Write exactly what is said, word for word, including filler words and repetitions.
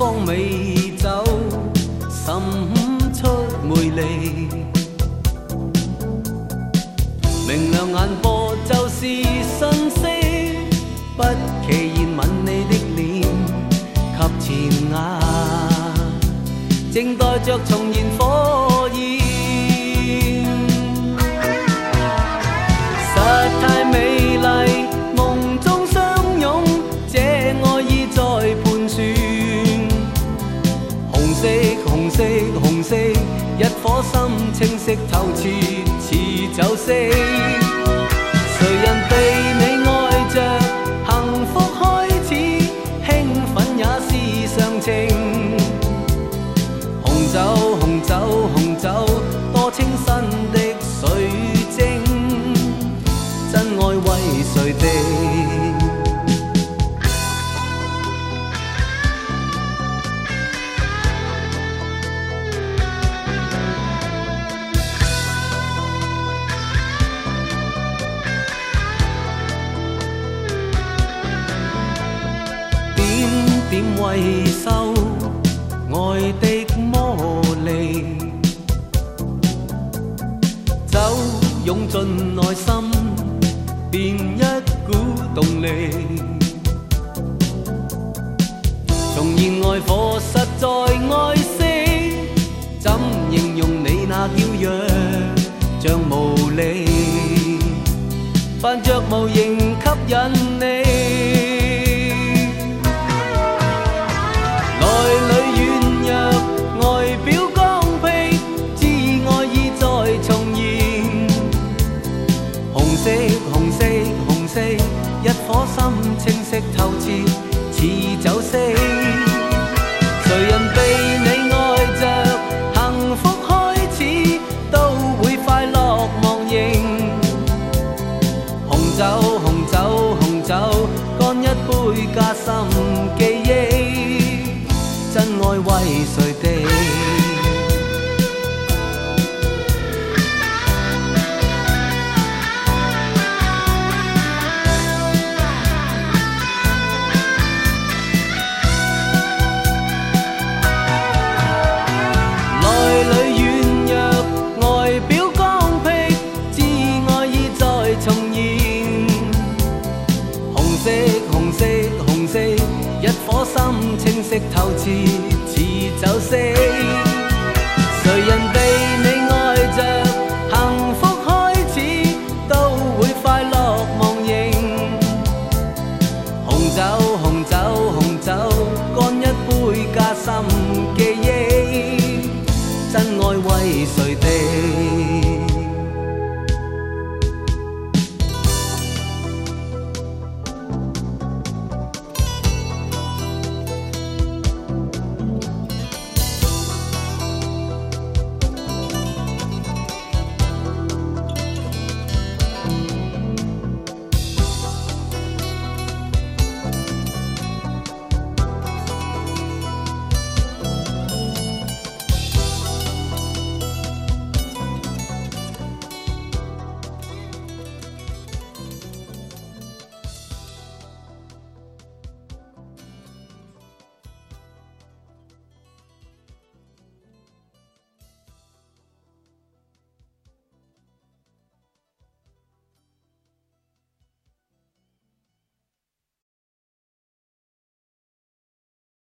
方美酒，滲出魅力。明亮眼波就是訊息，不期然吻你的臉及前額，正待着重燃火焰。實太美麗，夢中相擁，這愛意在盤旋。紅色紅色紅色，一顆心清晰透徹，似酒色。誰人被你愛着，幸福開始，興奮也是常情。紅酒紅酒紅酒，多清新的水晶，真愛為誰的？點維修愛的魔力，酒湧進內心，變一股動力。重燃愛火實在愛惜，怎形容你那嬌弱像無力，扮着無形吸引你。內裏軟弱，外表剛愎，知愛意在重現。紅色紅色紅色，一顆心清晰透徹，似酒色。誰人被你愛着，幸福開始，都會快樂忘形。紅酒紅酒紅酒，乾一杯加深記憶，真愛為誰的？內裏軟弱，外表剛愎，知愛意在重現。紅色紅色紅色，一顆心清晰透徹，似酒色。誰人被你愛着，幸福開始，都會快樂忘形。紅酒紅酒紅酒，乾一杯加深記憶，真愛為誰的？